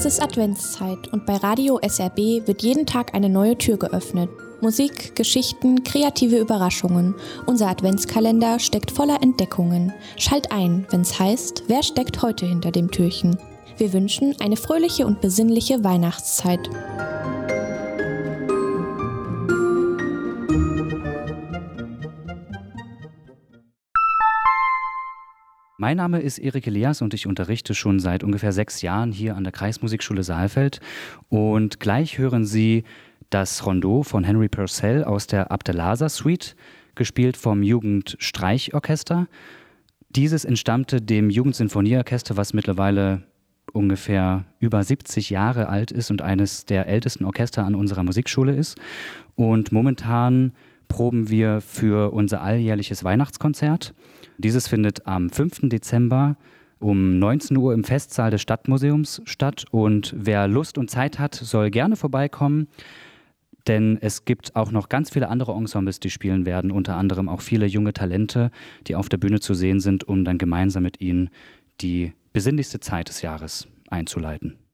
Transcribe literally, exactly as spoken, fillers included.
ist Adventszeit und bei Radio S R B wird jeden Tag eine neue Tür geöffnet. Musik, Geschichten, kreative Überraschungen. Unser Adventskalender steckt voller Entdeckungen. Schalt ein, wenn's heißt, wer steckt heute hinter dem Türchen? Wir wünschen eine fröhliche und besinnliche Weihnachtszeit. Mein Name ist Erik Elias und ich unterrichte schon seit ungefähr sechs Jahren hier an der Kreismusikschule Saalfeld. Und gleich hören Sie das Rondeau von Henry Purcell aus der Abdelasa Suite, gespielt vom Jugendstreichorchester. Dieses entstammte dem Jugendsinfonieorchester, was mittlerweile ungefähr über siebzig Jahre alt ist und eines der ältesten Orchester an unserer Musikschule ist. Und momentan proben wir für unser alljährliches Weihnachtskonzert. Dieses findet am fünften Dezember um neunzehn Uhr im Festsaal des Stadtmuseums statt. Und wer Lust und Zeit hat, soll gerne vorbeikommen, denn es gibt auch noch ganz viele andere Ensembles, die spielen werden, unter anderem auch viele junge Talente, die auf der Bühne zu sehen sind, um dann gemeinsam mit ihnen die besinnlichste Zeit des Jahres einzuleiten.